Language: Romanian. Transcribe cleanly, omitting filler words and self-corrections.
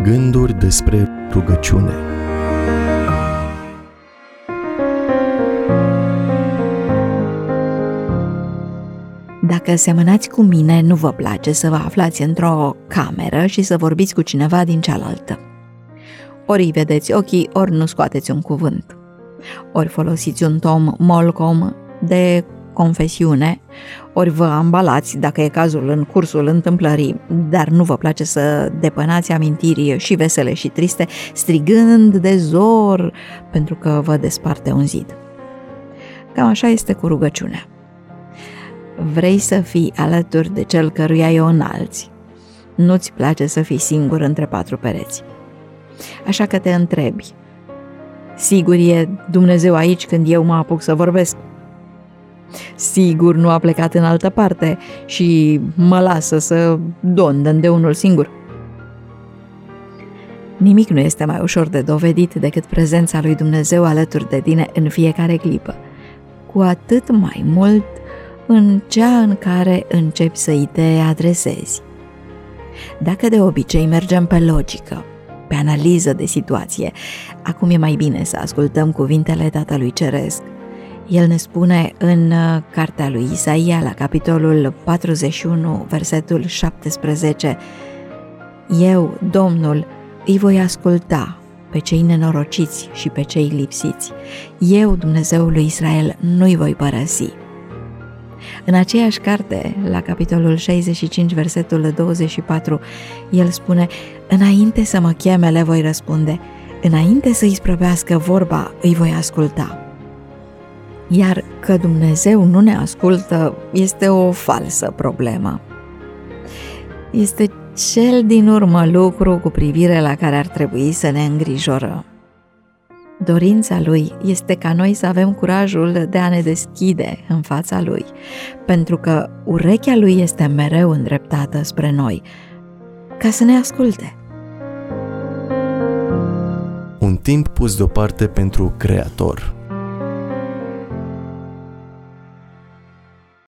Gânduri despre rugăciune. Dacă semănați cu mine, nu vă place să vă aflați într-o cameră și să vorbiți cu cineva din cealaltă. Ori îi vedeți ochii, ori nu scoateți un cuvânt. Ori folosiți un tom molcom de confesiune, ori vă ambalați, dacă e cazul, în cursul întâmplării, dar nu vă place să depănați amintiri și vesele și triste, strigând de zor pentru că vă desparte un zid. Cam așa este cu rugăciunea. Vrei să fii alături de cel căruia îi înalți. Nu-ți place să fii singur între patru pereți. Așa că te întrebi, sigur e Dumnezeu aici când eu mă apuc să vorbesc? Sigur nu a plecat în altă parte și mă lasă să dondăn de unul singur? Nimic nu este mai ușor de dovedit decât prezența lui Dumnezeu alături de tine în fiecare clipă, cu atât mai mult în cea în care începi să-i te adresezi. Dacă de obicei mergem pe logică, pe analiză de situație, acum e mai bine să ascultăm cuvintele Tatălui Ceresc. El ne spune în cartea lui Isaia, la capitolul 41, versetul 17: Eu, Domnul, îi voi asculta pe cei nenorociți și pe cei lipsiți. Eu, Dumnezeul lui Israel, nu-i voi părăsi. În aceeași carte, la capitolul 65, versetul 24, el spune: Înainte să mă cheme, le voi răspunde, înainte să-i sprăvească vorba, îi voi asculta. Iar că Dumnezeu nu ne ascultă este o falsă problemă. Este cel din urmă lucru cu privire la care ar trebui să ne îngrijorăm. Dorința Lui este ca noi să avem curajul de a ne deschide în fața Lui, pentru că urechea Lui este mereu îndreptată spre noi, ca să ne asculte. Un timp pus deoparte pentru Creator.